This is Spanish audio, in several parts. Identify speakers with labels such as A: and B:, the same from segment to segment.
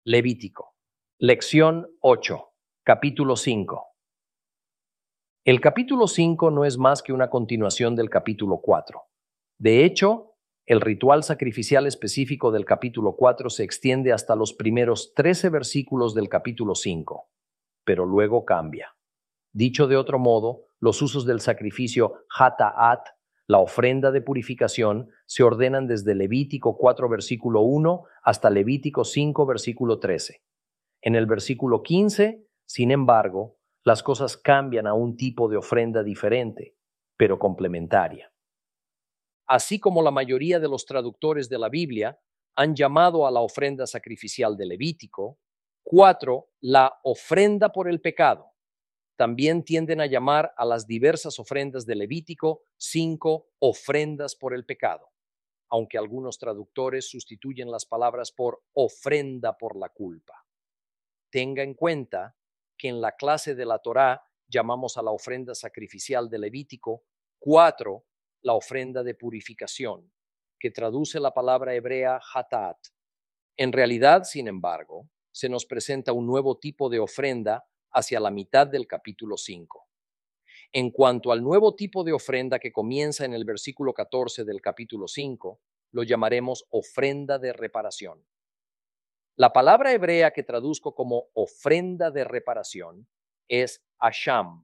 A: Levítico. Lección 8. Capítulo 5. El capítulo 5 no es más que una continuación del capítulo 4. De hecho, el ritual sacrificial específico del capítulo 4 se extiende hasta los primeros 13 versículos del capítulo 5, pero luego cambia. Dicho de otro modo, los usos del sacrificio Hata'at, la ofrenda de purificación, se ordenan desde Levítico 4, versículo 1 hasta Levítico 5, versículo 13. En el versículo 15, sin embargo, las cosas cambian a un tipo de ofrenda diferente, pero complementaria. Así como la mayoría de los traductores de la Biblia han llamado a la ofrenda sacrificial de Levítico 4 la ofrenda por el pecado, también tienden a llamar a las diversas ofrendas de Levítico 5 ofrendas por el pecado, aunque algunos traductores sustituyen las palabras por ofrenda por la culpa. Tenga en cuenta que en la clase de la Torá llamamos a la ofrenda sacrificial de Levítico 4 la ofrenda de purificación, que traduce la palabra hebrea hatat. En realidad, sin embargo, se nos presenta un nuevo tipo de ofrenda hacia la mitad del capítulo 5. En cuanto al nuevo tipo de ofrenda que comienza en el versículo 14 del capítulo 5, lo llamaremos ofrenda de reparación. La palabra hebrea que traduzco como ofrenda de reparación es asham.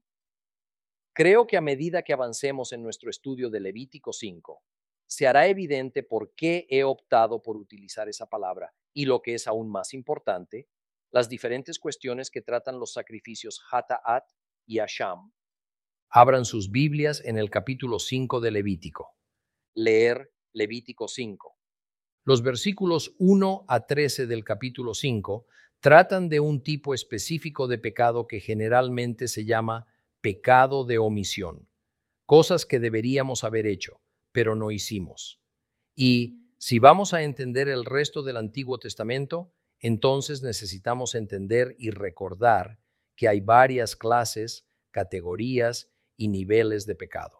A: Creo que a medida que avancemos en nuestro estudio de Levítico 5, se hará evidente por qué he optado por utilizar esa palabra y, lo que es aún más importante, las diferentes cuestiones que tratan los sacrificios Hata'at y Asham. Abran sus Biblias en el capítulo 5 de Levítico. Leer Levítico 5. Los versículos 1 a 13 del capítulo 5 tratan de un tipo específico de pecado que generalmente se llama pecado de omisión, cosas que deberíamos haber hecho, pero no hicimos. Y si vamos a entender el resto del Antiguo Testamento, entonces necesitamos entender y recordar que hay varias clases, categorías y niveles de pecado.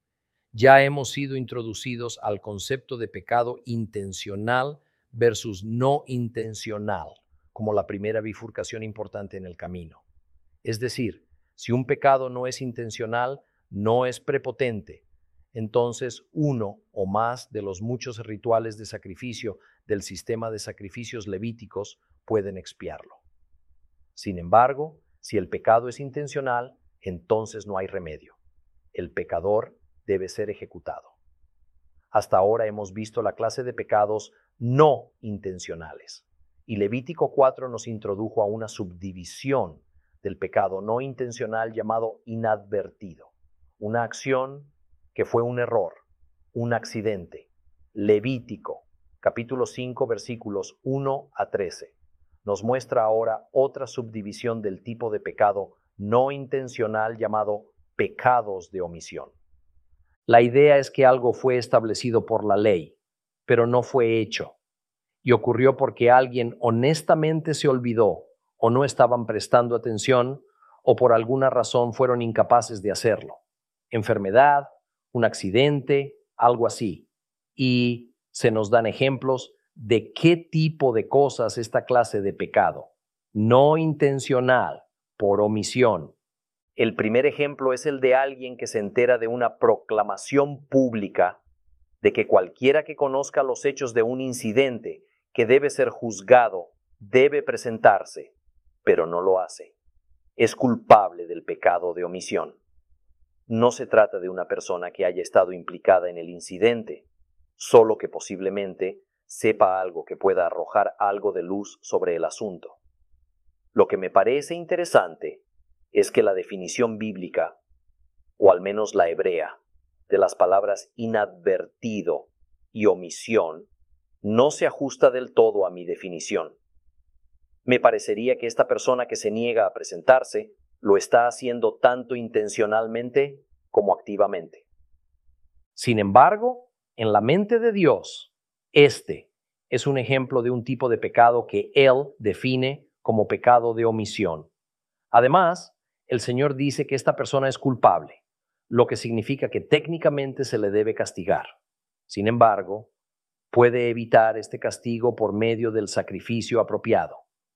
A: Ya hemos sido introducidos al concepto de pecado intencional versus no intencional, como la primera bifurcación importante en el camino. Es decir, si un pecado no es intencional, no es prepotente, entonces uno o más de los muchos rituales de sacrificio del sistema de sacrificios levíticos pueden expiarlo. Sin embargo, si el pecado es intencional, entonces no hay remedio. El pecador debe ser ejecutado. Hasta ahora hemos visto la clase de pecados no intencionales, y Levítico 4 nos introdujo a una subdivisión del pecado no intencional llamado inadvertido, una acción que fue un error, un accidente. Levítico, capítulo 5, versículos 1 a 13, nos muestra ahora otra subdivisión del tipo de pecado no intencional llamado pecados de omisión. La idea es que algo fue establecido por la ley, pero no fue hecho, y ocurrió porque alguien honestamente se olvidó o no estaban prestando atención o por alguna razón fueron incapaces de hacerlo. Enfermedad, un accidente, algo así. Y se nos dan ejemplos de qué tipo de cosas esta clase de pecado, no intencional, por omisión. El primer ejemplo es el de alguien que se entera de una proclamación pública de que cualquiera que conozca los hechos de un incidente que debe ser juzgado debe presentarse, pero no lo hace. Es culpable del pecado de omisión. No se trata de una persona que haya estado implicada en el incidente, solo que posiblemente sepa algo que pueda arrojar algo de luz sobre el asunto. Lo que me parece interesante es que la definición bíblica, o al menos la hebrea, de las palabras inadvertido y omisión, no se ajusta del todo a mi definición. Me parecería que esta persona que se niega a presentarse lo está haciendo tanto intencionalmente como activamente. Sin embargo, en la mente de Dios, este es un ejemplo de un tipo de pecado que Él define como pecado de omisión. Además, el Señor dice que esta persona es culpable, lo que significa que técnicamente se le debe castigar. Sin embargo, puede evitar este castigo por medio del sacrificio apropiado.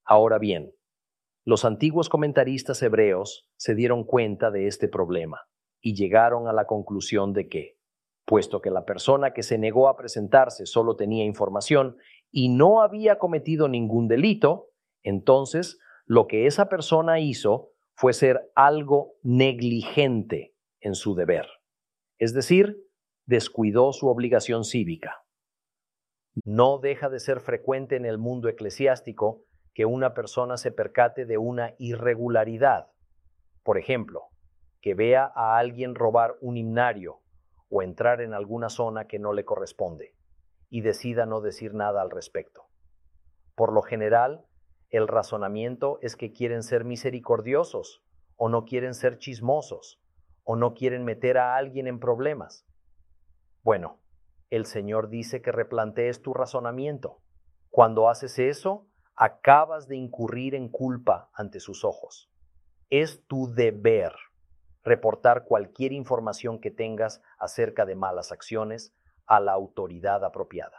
A: Ahora bien, los antiguos comentaristas hebreos se dieron cuenta de este problema y llegaron a la conclusión de que, puesto que la persona que se negó a presentarse solo tenía información y no había cometido ningún delito, entonces lo que esa persona hizo fue ser algo negligente en su deber, es decir, descuidó su obligación cívica. No deja de ser frecuente en el mundo eclesiástico que una persona se percate de una irregularidad. Por ejemplo, que vea a alguien robar un himnario o entrar en alguna zona que no le corresponde y decida no decir nada al respecto. Por lo general, el razonamiento es que quieren ser misericordiosos o no quieren ser chismosos o no quieren meter a alguien en problemas. Bueno, el Señor dice que replantees tu razonamiento. Cuando haces eso, acabas de incurrir en culpa ante sus ojos. Es tu deber reportar cualquier información que tengas acerca de malas acciones a la autoridad apropiada.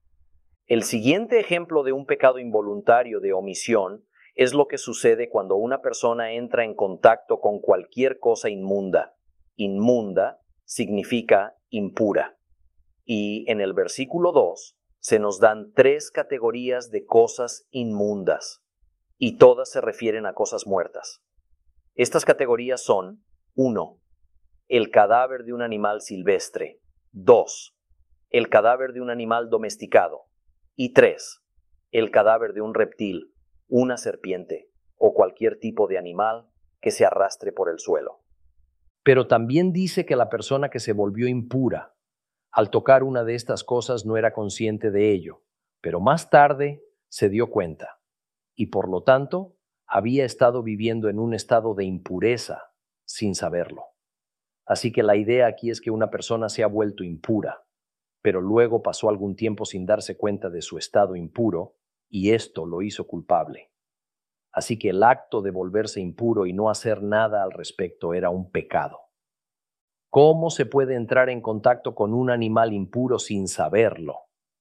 A: El siguiente ejemplo de un pecado involuntario de omisión es lo que sucede cuando una persona entra en contacto con cualquier cosa inmunda. Inmunda significa impura. Y en el versículo 2 se nos dan 3 categorías de cosas inmundas, y todas se refieren a cosas muertas. Estas categorías son: 1. El cadáver de un animal silvestre. 2. El cadáver de un animal domesticado. Y 3. El cadáver de un reptil, una serpiente o cualquier tipo de animal que se arrastre por el suelo. Pero también dice que la persona que se volvió impura al tocar una de estas cosas no era consciente de ello, pero más tarde se dio cuenta y por lo tanto había estado viviendo en un estado de impureza sin saberlo. Así que la idea aquí es que una persona se ha vuelto impura, pero luego pasó algún tiempo sin darse cuenta de su estado impuro y esto lo hizo culpable. Así que el acto de volverse impuro y no hacer nada al respecto era un pecado. ¿Cómo se puede entrar en contacto con un animal impuro sin saberlo?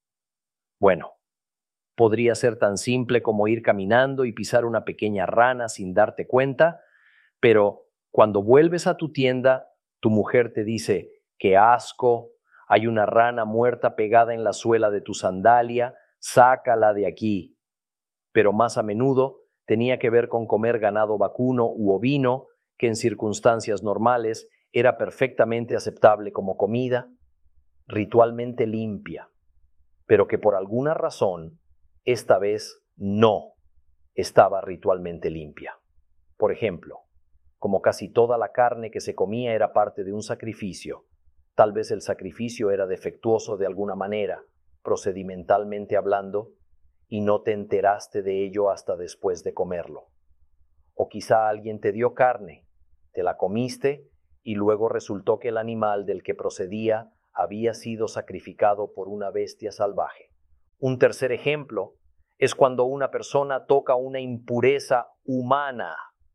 A: Bueno, podría ser tan simple como ir caminando y pisar una pequeña rana sin darte cuenta, pero cuando vuelves a tu tienda, tu mujer te dice: ¡qué asco! Hay una rana muerta pegada en la suela de tu sandalia, sácala de aquí. Pero más a menudo tenía que ver con comer ganado vacuno u ovino, que en circunstancias normales era perfectamente aceptable como comida, ritualmente limpia, pero que por alguna razón, esta vez no estaba ritualmente limpia. Por ejemplo, como casi toda la carne que se comía era parte de un sacrificio, tal vez el sacrificio era defectuoso de alguna manera, procedimentalmente hablando, y no te enteraste de ello hasta después de comerlo. O quizá alguien te dio carne, te la comiste y luego resultó que el animal del que procedía había sido sacrificado por una bestia salvaje. Un tercer ejemplo es cuando una persona toca una impureza humana.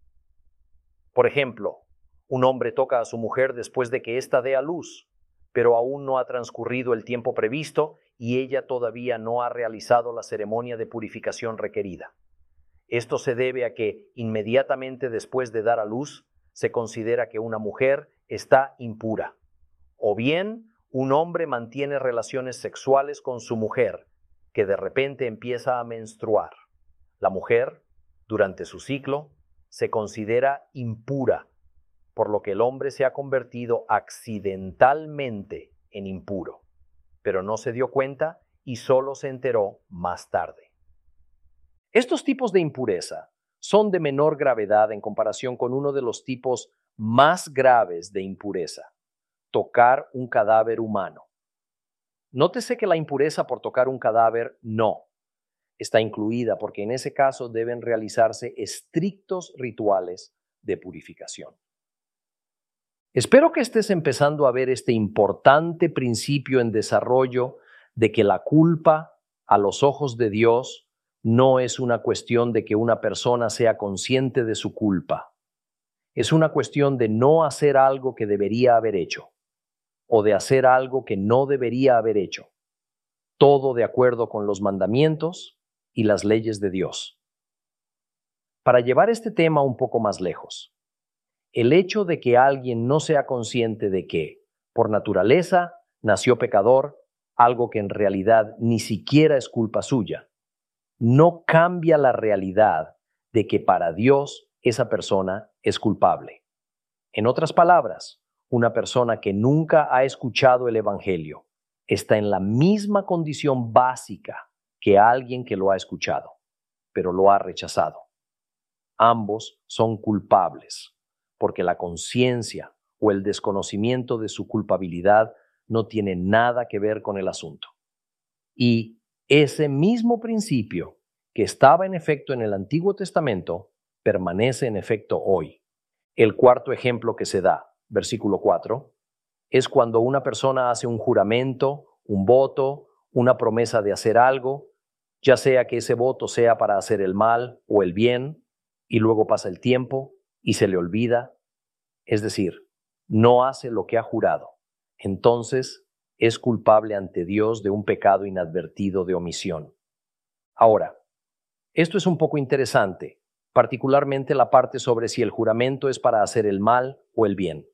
A: Por ejemplo, un hombre toca a su mujer después de que ésta dé a luz, pero aún no ha transcurrido el tiempo previsto y ella todavía no ha realizado la ceremonia de purificación requerida. Esto se debe a que inmediatamente después de dar a luz se considera que una mujer está impura. O bien, un hombre mantiene relaciones sexuales con su mujer, que de repente empieza a menstruar. La mujer, durante su ciclo, se considera impura, por lo que el hombre se ha convertido accidentalmente en impuro, pero no se dio cuenta y solo se enteró más tarde. Estos tipos de impureza son de menor gravedad en comparación con uno de los tipos más graves de impureza: tocar un cadáver humano. Nótese que la impureza por tocar un cadáver no está incluida, porque en ese caso deben realizarse estrictos rituales de purificación. Espero que estés empezando a ver este importante principio en desarrollo de que la culpa, a los ojos de Dios, no es una cuestión de que una persona sea consciente de su culpa. Es una cuestión de no hacer algo que debería haber hecho o de hacer algo que no debería haber hecho. Todo de acuerdo con los mandamientos y las leyes de Dios. Para llevar este tema un poco más lejos, el hecho de que alguien no sea consciente de que, por naturaleza, nació pecador, algo que en realidad ni siquiera es culpa suya, no cambia la realidad de que para Dios esa persona es culpable. En otras palabras, una persona que nunca ha escuchado el Evangelio está en la misma condición básica que alguien que lo ha escuchado, pero lo ha rechazado. Ambos son culpables, porque la conciencia o el desconocimiento de su culpabilidad no tiene nada que ver con el asunto. Y ese mismo principio que estaba en efecto en el Antiguo Testamento permanece en efecto hoy. El cuarto ejemplo que se da, versículo 4, es cuando una persona hace un juramento, un voto, una promesa de hacer algo, ya sea que ese voto sea para hacer el mal o el bien, y luego pasa el tiempo y se le olvida, es decir, no hace lo que ha jurado. Entonces es culpable ante Dios de un pecado inadvertido de omisión. Ahora, esto es un poco interesante, particularmente la parte sobre si el juramento es para hacer el mal o el bien.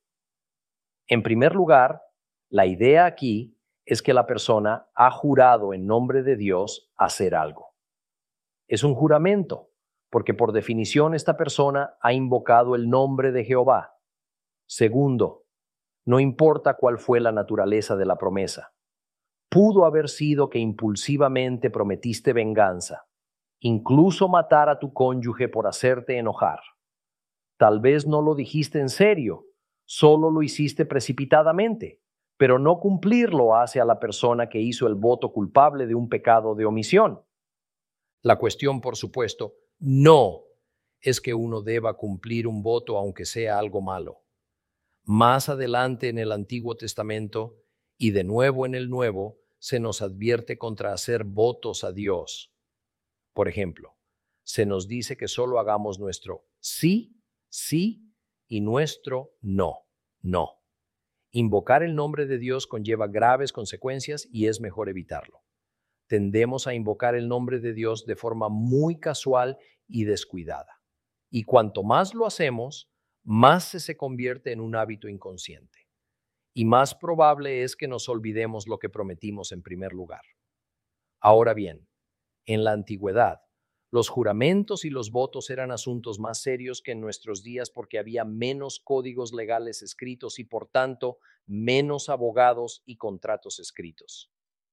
A: En primer lugar, la idea aquí es que la persona ha jurado en nombre de Dios hacer algo. Es un juramento, porque por definición esta persona ha invocado el nombre de Jehová. Segundo, no importa cuál fue la naturaleza de la promesa. Pudo haber sido que impulsivamente prometiste venganza, incluso matar a tu cónyuge por hacerte enojar. Tal vez no lo dijiste en serio, solo lo hiciste precipitadamente, pero no cumplirlo hace a la persona que hizo el voto culpable de un pecado de omisión. La cuestión, por supuesto, no es que uno deba cumplir un voto aunque sea algo malo. Más adelante en el Antiguo Testamento y de nuevo en el Nuevo, se nos advierte contra hacer votos a Dios. Por ejemplo, se nos dice que solo hagamos nuestro sí, sí y nuestro no, no. Invocar el nombre de Dios conlleva graves consecuencias y es mejor evitarlo. Tendemos a invocar el nombre de Dios de forma muy casual y descuidada. Y cuanto más lo hacemos, más se convierte en un hábito inconsciente. Y más probable es que nos olvidemos lo que prometimos en primer lugar. Ahora bien, en la antigüedad, los juramentos y los votos eran asuntos más serios que en nuestros días porque había menos códigos legales escritos y por tanto menos abogados y contratos escritos.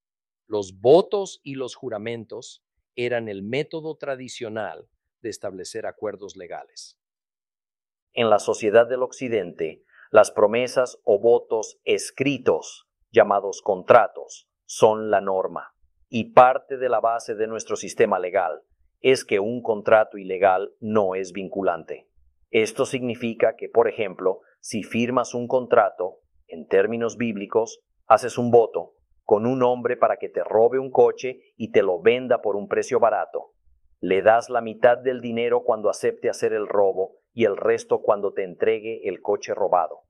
A: Los votos y los juramentos eran el método tradicional de establecer acuerdos legales. En la sociedad del Occidente, las promesas o votos escritos, llamados contratos, son la norma. Y parte de la base de nuestro sistema legal es que un contrato ilegal no es vinculante. Esto significa que, por ejemplo, si firmas un contrato, en términos bíblicos, haces un voto con un hombre para que te robe un coche y te lo venda por un precio barato. Le das la mitad del dinero cuando acepte hacer el robo y el resto cuando te entregue el coche robado.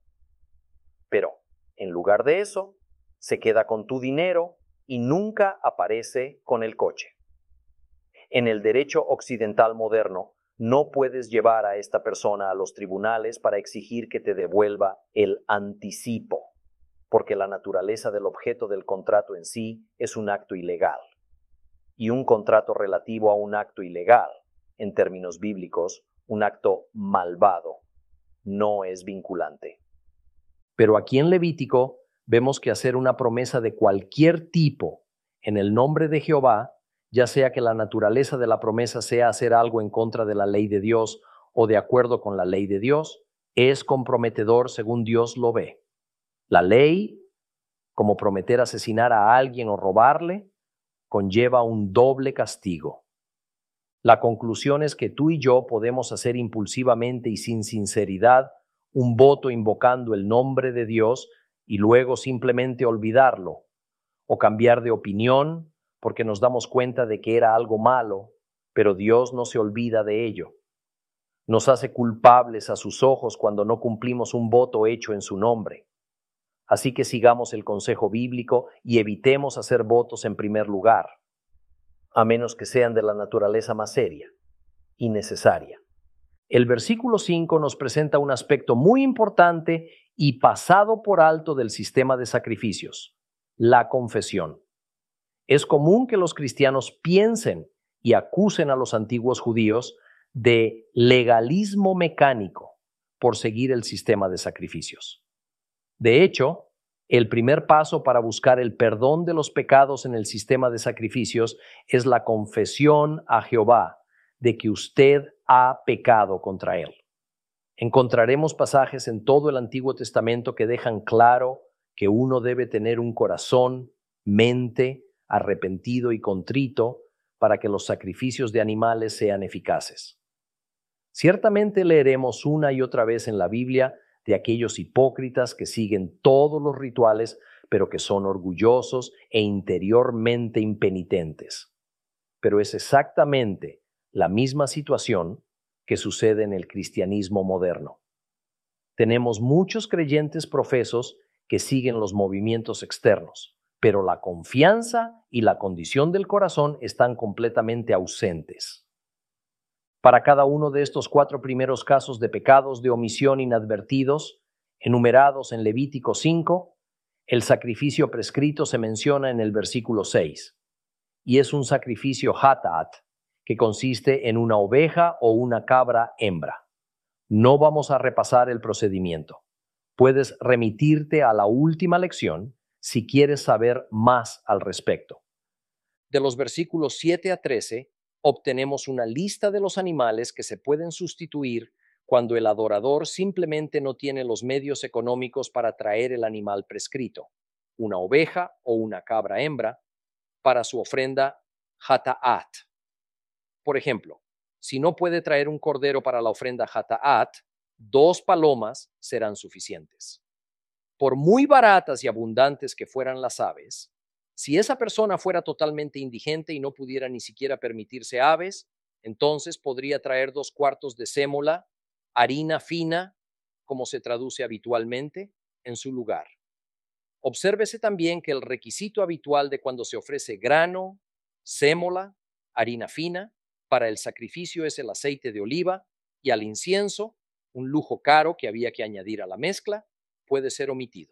A: Pero, en lugar de eso, se queda con tu dinero y nunca aparece con el coche. En el derecho occidental moderno, no puedes llevar a esta persona a los tribunales para exigir que te devuelva el anticipo, porque la naturaleza del objeto del contrato en sí es un acto ilegal. Y un contrato relativo a un acto ilegal, en términos bíblicos, un acto malvado, no es vinculante. Pero aquí en Levítico vemos que hacer una promesa de cualquier tipo en el nombre de Jehová, ya sea que la naturaleza de la promesa sea hacer algo en contra de la ley de Dios o de acuerdo con la ley de Dios, es comprometedor según Dios lo ve. La ley, como prometer asesinar a alguien o robarle, conlleva un doble castigo. La conclusión es que tú y yo podemos hacer impulsivamente y sin sinceridad un voto invocando el nombre de Dios y luego simplemente olvidarlo o cambiar de opinión porque nos damos cuenta de que era algo malo, pero Dios no se olvida de ello. Nos hace culpables a sus ojos cuando no cumplimos un voto hecho en su nombre. Así que sigamos el consejo bíblico y evitemos hacer votos en primer lugar, a menos que sean de la naturaleza más seria y necesaria. El versículo 5 nos presenta un aspecto muy importante y pasado por alto del sistema de sacrificios: la confesión. Es común que los cristianos piensen y acusen a los antiguos judíos de legalismo mecánico por seguir el sistema de sacrificios. De hecho, el primer paso para buscar el perdón de los pecados en el sistema de sacrificios es la confesión a Jehová de que usted ha pecado contra él. Encontraremos pasajes en todo el Antiguo Testamento que dejan claro que uno debe tener un corazón, mente, arrepentido y contrito para que los sacrificios de animales sean eficaces. Ciertamente leeremos una y otra vez en la Biblia de aquellos hipócritas que siguen todos los rituales, pero que son orgullosos e interiormente impenitentes. Pero es exactamente la misma situación que sucede en el cristianismo moderno. Tenemos muchos creyentes profesos que siguen los movimientos externos, pero la confianza y la condición del corazón están completamente ausentes. Para cada uno de estos 4 primeros casos de pecados de omisión inadvertidos, enumerados en Levítico 5, el sacrificio prescrito se menciona en el versículo 6, y es un sacrificio hatat, que consiste en una oveja o una cabra hembra. No vamos a repasar el procedimiento. Puedes remitirte a la última lección si quieres saber más al respecto. De los versículos 7 a 13, obtenemos una lista de los animales que se pueden sustituir cuando el adorador simplemente no tiene los medios económicos para traer el animal prescrito, una oveja o una cabra hembra, para su ofrenda hata'at. Por ejemplo, si no puede traer un cordero para la ofrenda hata'at, 2 palomas serán suficientes. Por muy baratas y abundantes que fueran las aves, si esa persona fuera totalmente indigente y no pudiera ni siquiera permitirse aves, entonces podría traer 2 cuartos de sémola, harina fina, como se traduce habitualmente, en su lugar. Obsérvese también que el requisito habitual de cuando se ofrece grano, sémola, harina fina, para el sacrificio es el aceite de oliva, y al incienso, un lujo caro que había que añadir a la mezcla, puede ser omitido.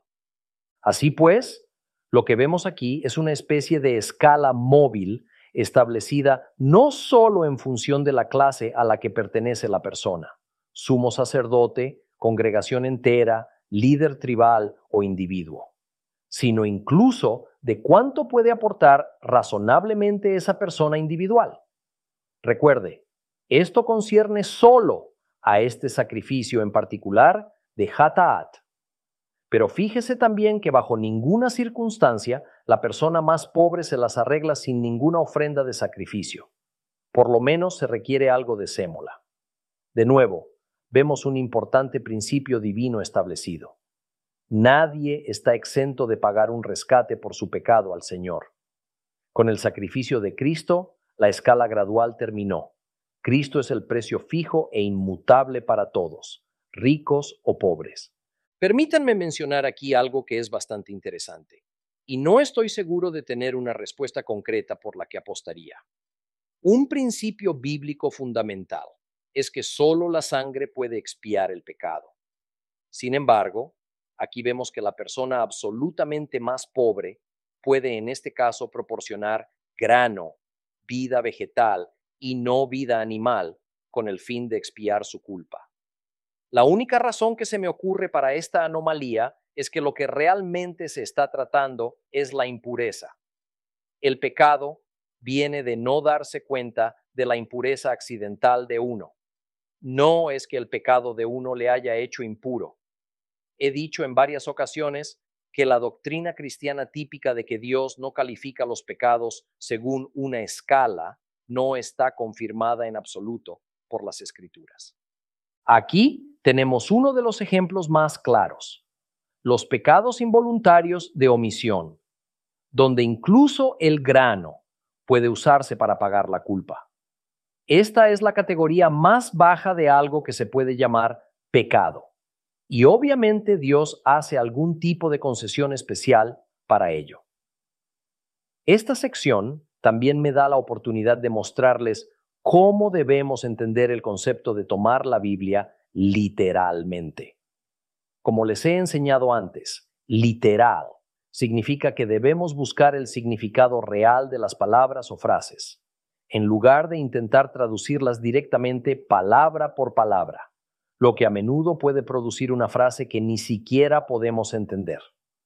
A: Así pues, lo que vemos aquí es una especie de escala móvil establecida no solo en función de la clase a la que pertenece la persona, sumo sacerdote, congregación entera, líder tribal o individuo, sino incluso de cuánto puede aportar razonablemente esa persona individual. Recuerde, esto concierne solo a este sacrificio en particular de hata'at. Pero fíjese también que bajo ninguna circunstancia la persona más pobre se las arregla sin ninguna ofrenda de sacrificio. Por lo menos se requiere algo de sémola. De nuevo, vemos un importante principio divino establecido. Nadie está exento de pagar un rescate por su pecado al Señor. Con el sacrificio de Cristo, la escala gradual terminó. Cristo es el precio fijo e inmutable para todos, ricos o pobres. Permítanme mencionar aquí algo que es bastante interesante, y no estoy seguro de tener una respuesta concreta por la que apostaría. Un principio bíblico fundamental es que solo la sangre puede expiar el pecado. Sin embargo, aquí vemos que la persona absolutamente más pobre puede en este caso proporcionar grano, vida vegetal y no vida animal con el fin de expiar su culpa. La única razón que se me ocurre para esta anomalía es que lo que realmente se está tratando es la impureza. El pecado viene de no darse cuenta de la impureza accidental de uno. No es que el pecado de uno le haya hecho impuro. He dicho en varias ocasiones que la doctrina cristiana típica de que Dios no califica los pecados según una escala no está confirmada en absoluto por las Escrituras. Aquí tenemos uno de los ejemplos más claros: los pecados involuntarios de omisión, donde incluso el grano puede usarse para pagar la culpa. Esta es la categoría más baja de algo que se puede llamar pecado, y obviamente Dios hace algún tipo de concesión especial para ello. Esta sección también me da la oportunidad de mostrarles cómo debemos entender el concepto de tomar la Biblia literalmente. Como les he enseñado antes, literal significa que debemos buscar el significado real de las palabras o frases, en lugar de intentar traducirlas directamente palabra por palabra, lo que a menudo puede producir una frase que ni siquiera podemos entender.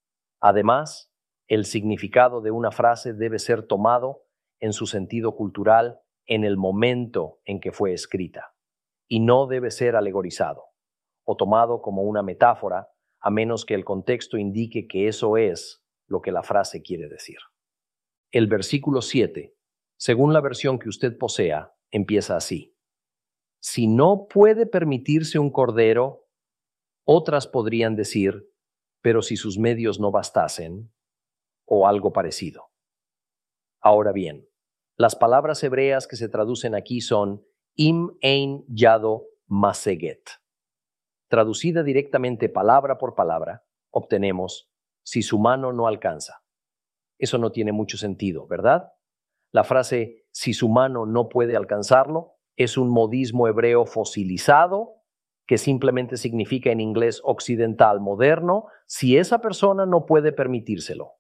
A: Además, el significado de una frase debe ser tomado en su sentido cultural en el momento en que fue escrita, y no debe ser alegorizado o tomado como una metáfora, a menos que el contexto indique que eso es lo que la frase quiere decir. El versículo 7, según la versión que usted posea, empieza así: si no puede permitirse un cordero, otras podrían decir, pero si sus medios no bastasen, o algo parecido. Ahora bien, las palabras hebreas que se traducen aquí son im ein yado maseget. Traducida directamente palabra por palabra, obtenemos si su mano no alcanza. Eso no tiene mucho sentido, ¿verdad? La frase si su mano no puede alcanzarlo es un modismo hebreo fosilizado que simplemente significa en inglés occidental moderno si esa persona no puede permitírselo.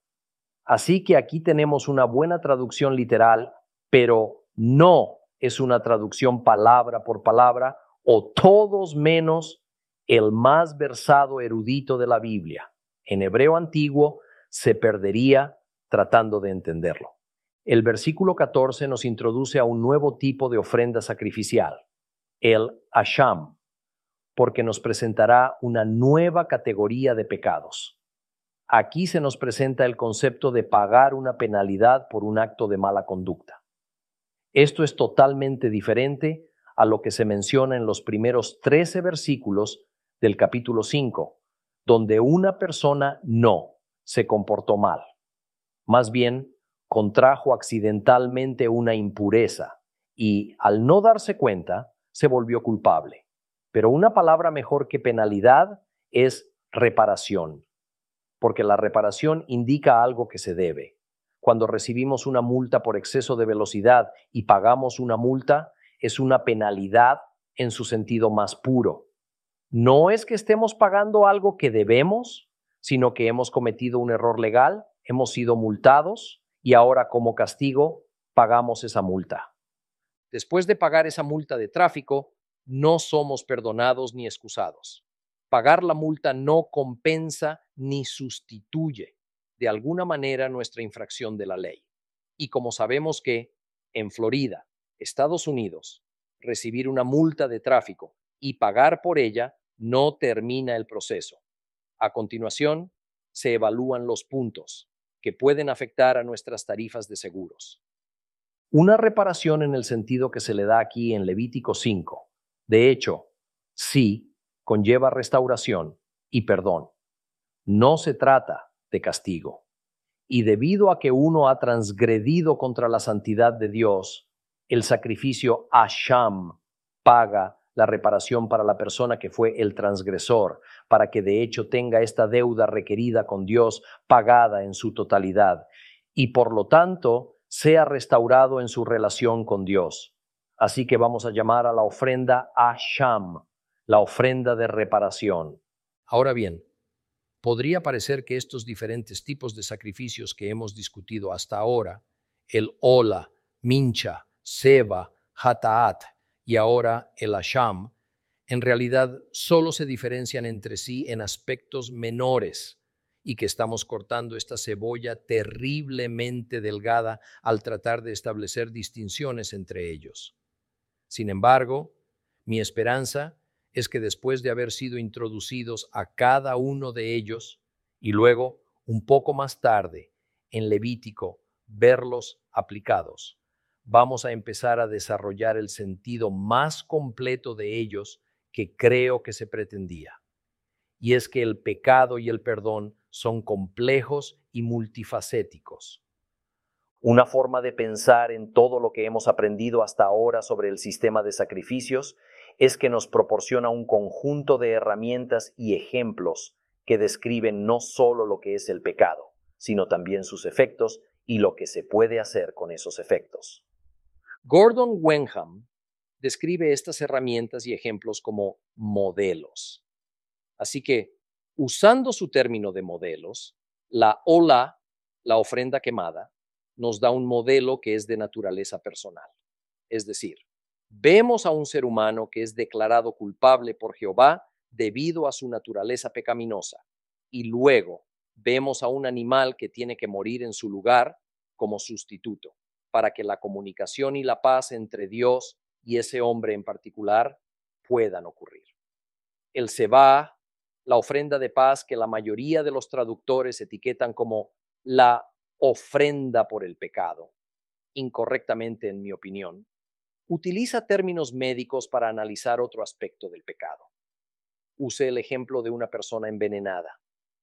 A: Así que aquí tenemos una buena traducción literal, pero no es una traducción palabra por palabra, o todos menos el más versado erudito de la Biblia. En hebreo antiguo se perdería tratando de entenderlo. El versículo 14 nos introduce a un nuevo tipo de ofrenda sacrificial, el asham, porque nos presentará una nueva categoría de pecados. Aquí se nos presenta el concepto de pagar una penalidad por un acto de mala conducta. Esto es totalmente diferente a lo que se menciona en los primeros 13 versículos del capítulo 5, donde una persona no se comportó mal. Más bien, contrajo accidentalmente una impureza y, al no darse cuenta, se volvió culpable. Pero una palabra mejor que penalidad es reparación, porque la reparación indica algo que se debe. Cuando recibimos una multa por exceso de velocidad y pagamos una multa, es una penalidad en su sentido más puro. No es que estemos pagando algo que debemos, sino que hemos cometido un error legal, hemos sido multados y ahora como castigo pagamos esa multa. Después de pagar esa multa de tráfico, no somos perdonados ni excusados. Pagar la multa no compensa ni sustituye de alguna manera nuestra infracción de la ley. Y como sabemos que en Florida, Estados Unidos, recibir una multa de tráfico y pagar por ella no termina el proceso. A continuación, se evalúan los puntos que pueden afectar a nuestras tarifas de seguros. Una reparación en el sentido que se le da aquí en Levítico 5. De hecho, sí, conlleva restauración y perdón. No se trata de castigo. Y debido a que uno ha transgredido contra la santidad de Dios, el sacrificio Asham paga la reparación para la persona que fue el transgresor, para que de hecho tenga esta deuda requerida con Dios pagada en su totalidad y por lo tanto sea restaurado en su relación con Dios. Así que vamos a llamar a la ofrenda Asham, la ofrenda de reparación. Ahora bien, podría parecer que estos diferentes tipos de sacrificios que hemos discutido hasta ahora, el Ola, Mincha, Seba, Hataat y ahora el Asham, en realidad solo se diferencian entre sí en aspectos menores y que estamos cortando esta cebolla terriblemente delgada al tratar de establecer distinciones entre ellos. Sin embargo, mi esperanza es que después de haber sido introducidos a cada uno de ellos y luego, un poco más tarde, en Levítico, verlos aplicados, vamos a empezar a desarrollar el sentido más completo de ellos que creo que se pretendía. Y es que el pecado y el perdón son complejos y multifacéticos. Una forma de pensar en todo lo que hemos aprendido hasta ahora sobre el sistema de sacrificios es que nos proporciona un conjunto de herramientas y ejemplos que describen no solo lo que es el pecado, sino también sus efectos y lo que se puede hacer con esos efectos. Gordon Wenham describe estas herramientas y ejemplos como modelos. Así que, usando su término de modelos, la ola, la ofrenda quemada, nos da un modelo que es de naturaleza personal. Es decir, vemos a un ser humano que es declarado culpable por Jehová debido a su naturaleza pecaminosa, y luego vemos a un animal que tiene que morir en su lugar como sustituto, para que la comunicación y la paz entre Dios y ese hombre en particular puedan ocurrir. El Sebá, la ofrenda de paz que la mayoría de los traductores etiquetan como la ofrenda por el pecado, incorrectamente en mi opinión, utiliza términos médicos para analizar otro aspecto del pecado. Use el ejemplo de una persona envenenada.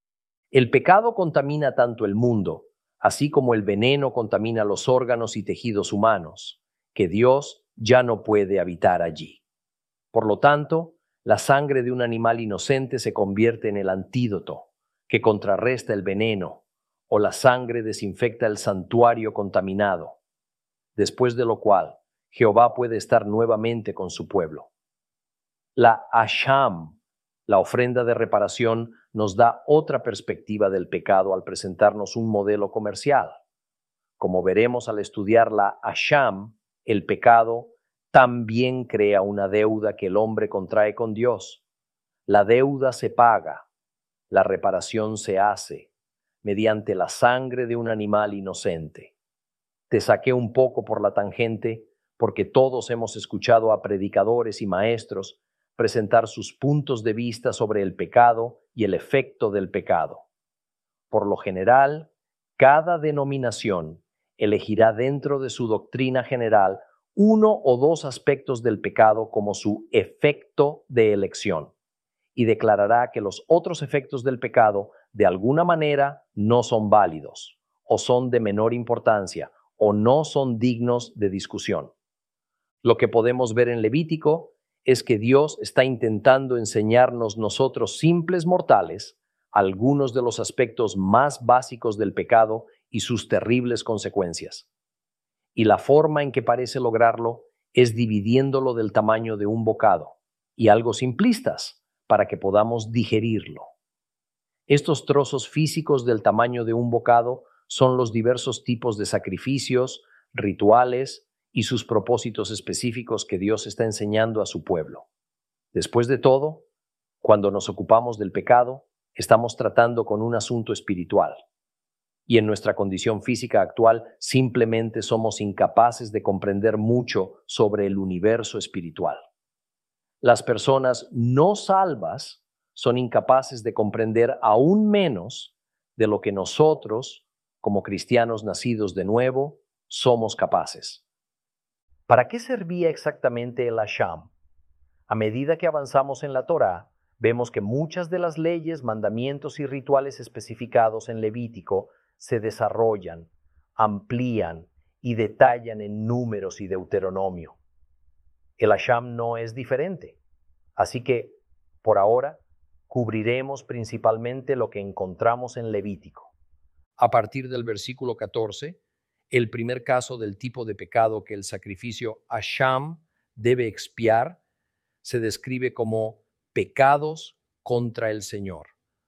A: El pecado contamina tanto el mundo, así como el veneno contamina los órganos y tejidos humanos, que Dios ya no puede habitar allí. Por lo tanto, la sangre de un animal inocente se convierte en el antídoto que contrarresta el veneno, o la sangre desinfecta el santuario contaminado, después de lo cual Jehová puede estar nuevamente con su pueblo. La Asham, la ofrenda de reparación, nos da otra perspectiva del pecado al presentarnos un modelo comercial. Como veremos al estudiar la Asham, el pecado también crea una deuda que el hombre contrae con Dios. La deuda se paga, la reparación se hace mediante la sangre de un animal inocente. Te saqué un poco por la tangente porque todos hemos escuchado a predicadores y maestros presentar sus puntos de vista sobre el pecado y el efecto del pecado. Por lo general, cada denominación elegirá dentro de su doctrina general uno o dos aspectos del pecado como su efecto de elección y declarará que los otros efectos del pecado de alguna manera no son válidos o son de menor importancia o no son dignos de discusión. Lo que podemos ver en Levítico es que Dios está intentando enseñarnos nosotros simples mortales algunos de los aspectos más básicos del pecado y sus terribles consecuencias. Y la forma en que parece lograrlo es dividiéndolo del tamaño de un bocado y algo simplistas para que podamos digerirlo. Estos trozos físicos del tamaño de un bocado son los diversos tipos de sacrificios, rituales y sus propósitos específicos que Dios está enseñando a su pueblo. Después de todo, cuando nos ocupamos del pecado, estamos tratando con un asunto espiritual. Y en nuestra condición física actual simplemente somos incapaces de comprender mucho sobre el universo espiritual. Las personas no salvas son incapaces de comprender aún menos de lo que nosotros, como cristianos nacidos de nuevo, somos capaces. ¿Para qué servía exactamente el Asham? A medida que avanzamos en la Torá, vemos que muchas de las leyes, mandamientos y rituales especificados en Levítico se desarrollan, amplían y detallan en Números y Deuteronomio. El Asham no es diferente, así que, por ahora, cubriremos principalmente lo que encontramos en Levítico. A partir del versículo 14, el primer caso del tipo de pecado que el sacrificio Asham debe expiar se describe como pecados contra el Señor,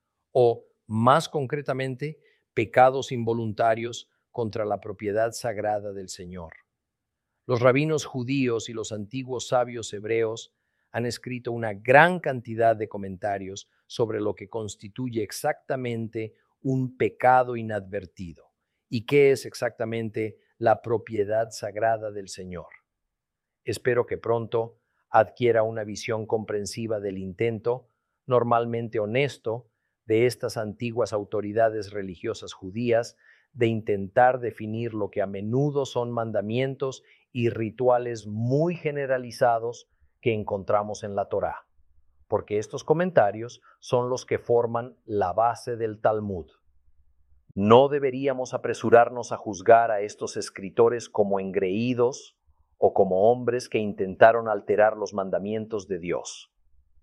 A: o más concretamente, pecados involuntarios contra la propiedad sagrada del Señor. Los rabinos judíos y los antiguos sabios hebreos han escrito una gran cantidad de comentarios sobre lo que constituye exactamente un pecado inadvertido y qué es exactamente la propiedad sagrada del Señor. Espero que pronto adquiera una visión comprensiva del intento, normalmente honesto, de estas antiguas autoridades religiosas judías de intentar definir lo que a menudo son mandamientos y rituales muy generalizados que encontramos en la Torá, porque estos comentarios son los que forman la base del Talmud. No deberíamos apresurarnos a juzgar a estos escritores como engreídos o como hombres que intentaron alterar los mandamientos de Dios.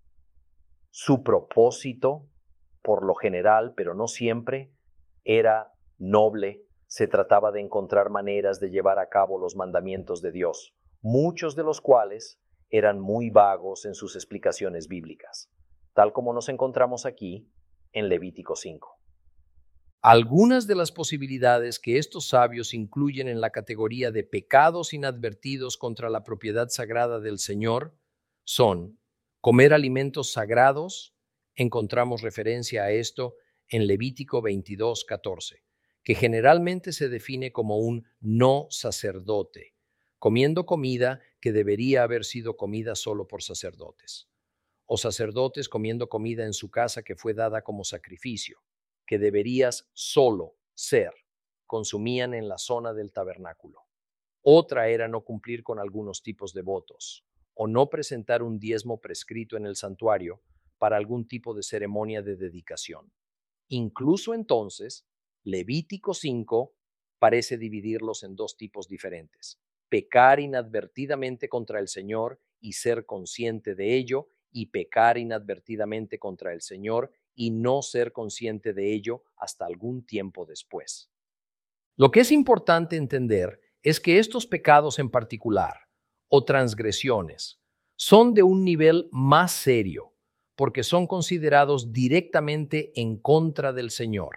A: Su propósito, por lo general, pero no siempre, era noble. Se trataba de encontrar maneras de llevar a cabo los mandamientos de Dios, muchos de los cuales eran muy vagos en sus explicaciones bíblicas, tal como nos encontramos aquí en Levítico 5. Algunas de las posibilidades que estos sabios incluyen en la categoría de pecados inadvertidos contra la propiedad sagrada del Señor son comer alimentos sagrados. Encontramos referencia a esto en Levítico 22:14, que generalmente se define como un no sacerdote, comiendo comida que debería haber sido comida solo por sacerdotes, o sacerdotes comiendo comida en su casa que fue dada como sacrificio, que deberías solo ser, consumían en la zona del tabernáculo. Otra era no cumplir con algunos tipos de votos, o no presentar un diezmo prescrito en el santuario para algún tipo de ceremonia de dedicación. Incluso entonces, Levítico 5 parece dividirlos en dos tipos diferentes: pecar inadvertidamente contra el Señor y ser consciente de ello, y pecar inadvertidamente contra el Señor y no ser consciente de ello hasta algún tiempo después. Lo que es importante entender es que estos pecados en particular, o transgresiones, son de un nivel más serio, porque son considerados directamente en contra del Señor.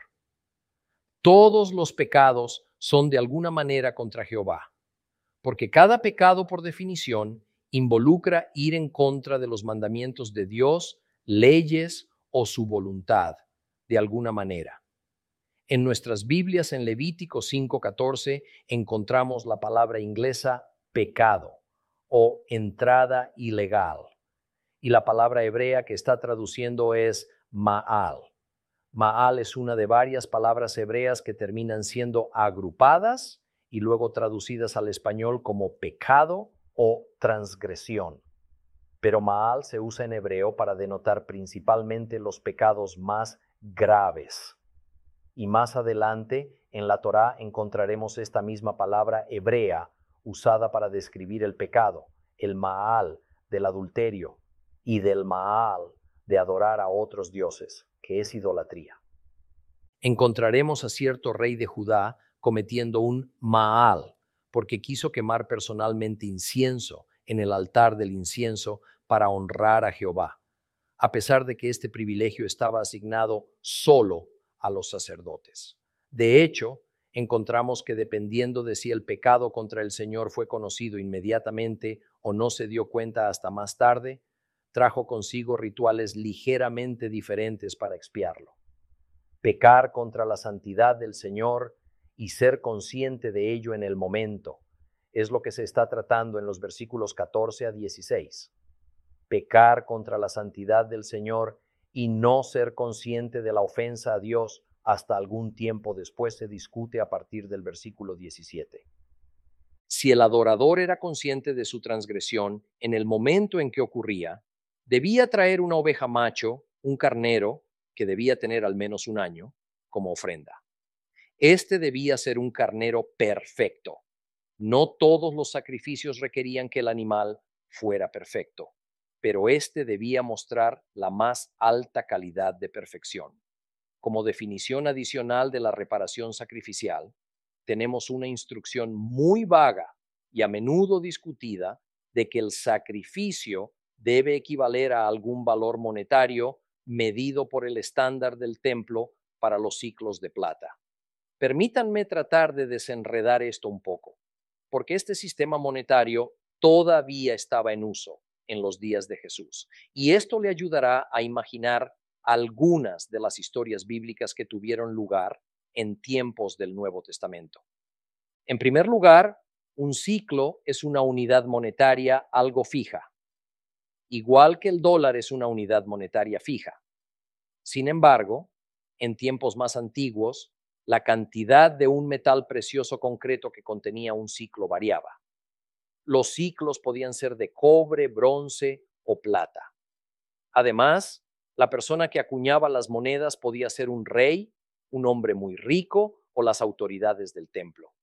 A: Todos los pecados son de alguna manera contra Jehová, porque cada pecado, por definición, involucra ir en contra de los mandamientos de Dios, leyes o su voluntad, de alguna manera. En nuestras Biblias, en Levítico 5:14, encontramos la palabra inglesa pecado o entrada ilegal, y la palabra hebrea que está traduciendo es ma'al. Ma'al es una de varias palabras hebreas que terminan siendo agrupadas y luego traducidas al español como pecado o transgresión. Pero Ma'al se usa en hebreo para denotar principalmente los pecados más graves. Y más adelante en la Torá encontraremos esta misma palabra hebrea usada para describir el pecado, el Ma'al del adulterio y del Ma'al de adorar a otros dioses, que es idolatría. Encontraremos a cierto rey de Judá cometiendo un Ma'al, porque quiso quemar personalmente incienso en el altar del incienso para honrar a Jehová, a pesar de que este privilegio estaba asignado solo a los sacerdotes. De hecho, encontramos que dependiendo de si el pecado contra el Señor fue conocido inmediatamente o no se dio cuenta hasta más tarde, trajo consigo rituales ligeramente diferentes para expiarlo. Pecar contra la santidad del Señor y ser consciente de ello en el momento es lo que se está tratando en los versículos 14 a 16. Pecar contra la santidad del Señor y no ser consciente de la ofensa a Dios hasta algún tiempo después se discute a partir del versículo 17. Si el adorador era consciente de su transgresión en el momento en que ocurría, debía traer una oveja macho, un carnero, que debía tener al menos un año, como ofrenda. Este debía ser un carnero perfecto. No todos los sacrificios requerían que el animal fuera perfecto, pero este debía mostrar la más alta calidad de perfección. Como definición adicional de la reparación sacrificial, tenemos una instrucción muy vaga y a menudo discutida de que el sacrificio debe equivaler a algún valor monetario medido por el estándar del templo para los siclos de plata. Permítanme tratar de desenredar esto un poco, porque este sistema monetario todavía estaba en uso en los días de Jesús, y esto le ayudará a imaginar algunas de las historias bíblicas que tuvieron lugar en tiempos del Nuevo Testamento. En primer lugar, un ciclo es una unidad monetaria algo fija, igual que el dólar es una unidad monetaria fija. Sin embargo, en tiempos más antiguos, la cantidad de un metal precioso concreto que contenía un ciclo variaba. Los ciclos podían ser de cobre, bronce o plata. Además, la persona que acuñaba las monedas podía ser un rey, un hombre muy rico o las autoridades del templo.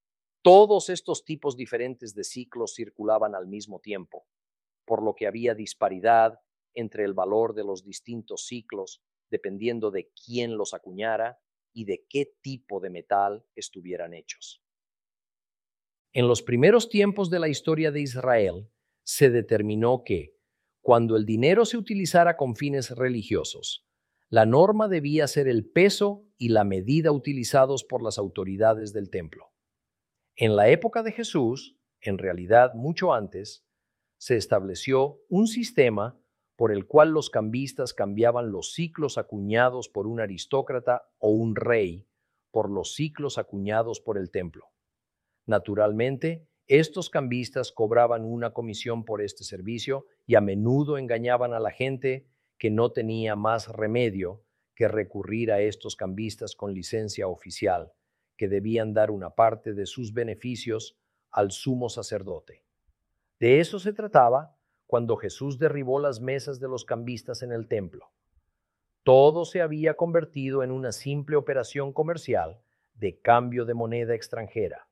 A: Todos estos tipos diferentes de ciclos circulaban al mismo tiempo, por lo que había disparidad entre el valor de los distintos ciclos dependiendo de quién los acuñara y de qué tipo de metal estuvieran hechos. En los primeros tiempos de la historia de Israel, se determinó que, cuando el dinero se utilizara con fines religiosos, la norma debía ser el peso y la medida utilizados por las autoridades del templo. En la época de Jesús, en realidad mucho antes, se estableció un sistema por el cual los cambistas cambiaban los siclos acuñados por un aristócrata o un rey por los siclos acuñados por el templo. Naturalmente, estos cambistas cobraban una comisión por este servicio y a menudo engañaban a la gente que no tenía más remedio que recurrir a estos cambistas con licencia oficial, que debían dar una parte de sus beneficios al sumo sacerdote. De eso se trataba cuando Jesús derribó las mesas de los cambistas en el templo. Todo se había convertido en una simple operación comercial de cambio de moneda extranjera.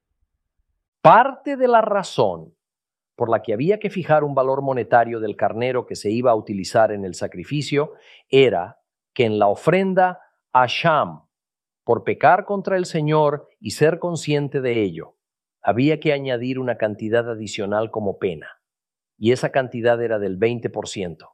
A: Parte de la razón por la que había que fijar un valor monetario del carnero que se iba a utilizar en el sacrificio era que en la ofrenda a Sham, por pecar contra el Señor y ser consciente de ello, había que añadir una cantidad adicional como pena, y esa cantidad era del 20%.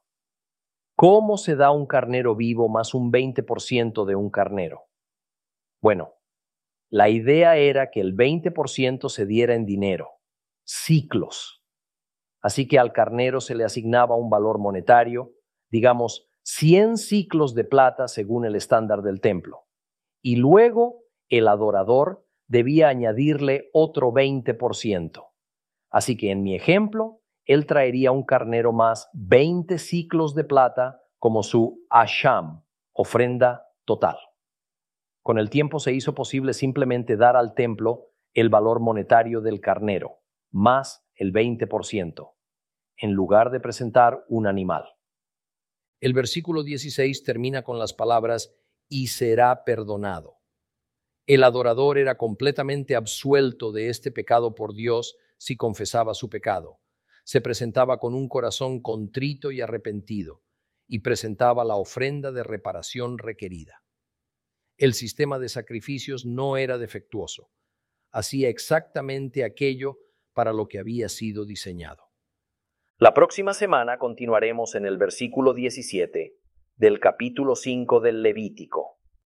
A: ¿Cómo se da un carnero vivo más un 20% de un carnero? Bueno, la idea era que el 20% se diera en dinero, ciclos. Así que al carnero se le asignaba un valor monetario, digamos 100 ciclos de plata según el estándar del templo. Y luego el adorador debía añadirle otro 20%. Así que en mi ejemplo, él traería un carnero más 20 ciclos de plata como su asham, ofrenda total. Con el tiempo se hizo posible simplemente dar al templo el valor monetario del carnero, más el 20%, en lugar de presentar un animal. El versículo 16 termina con las palabras «y será perdonado». El adorador era completamente absuelto de este pecado por Dios si confesaba su pecado. Se presentaba con un corazón contrito y arrepentido y presentaba la ofrenda de reparación requerida. El sistema de sacrificios no era defectuoso. Hacía exactamente aquello para lo que había sido diseñado. La próxima semana continuaremos en el versículo 17 del capítulo 5 del Levítico.